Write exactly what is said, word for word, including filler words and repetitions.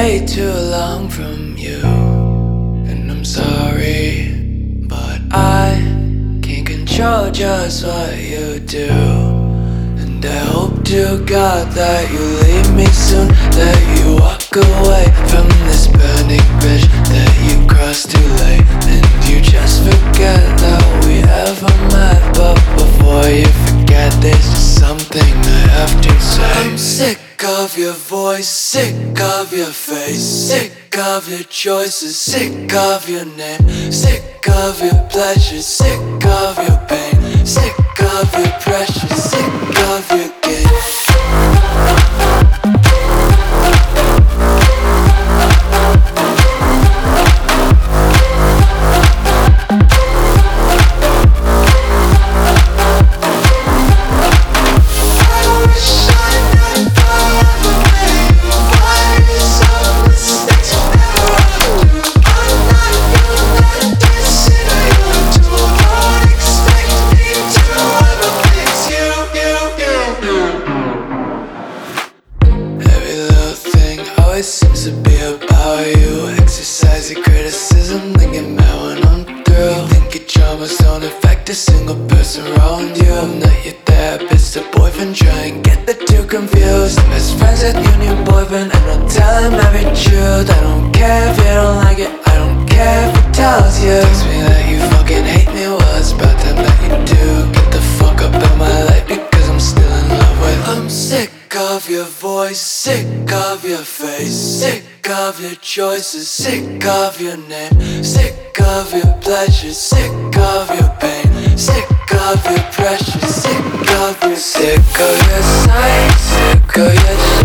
way too long from you. And I'm sorry, but I can't control just what you do. And I hope to God that you leave me soon, that you walk away from this burning bridge that you crossed too late, and you just forget that we ever met. But before you forget, there's just something I have to say. I'm sick of your voice, sick of your face, sick of your choices, sick of your name, sick of your pleasure, sick of your pain, sick of your pressure, sick of your game. It seems to be about you. Exercise your criticism, then get mad when I'm through. You think your traumas don't affect a single person around you. I'm not your therapist or boyfriend, try and get the two confused. I'm best friends with your new boyfriend, and I'll tell him every truth. I don't care if you don't like it, I don't care if he tells you. Tells me that you fucking hate me, well it's about time that you do. Get the fuck up out my life because I'm still in love with. I'm sick of your voice, sick of your face, sick of your choices, sick of your name, sick of your pleasure, sick of your pain, sick of your pressure, sick of your sick of your sight, sick of your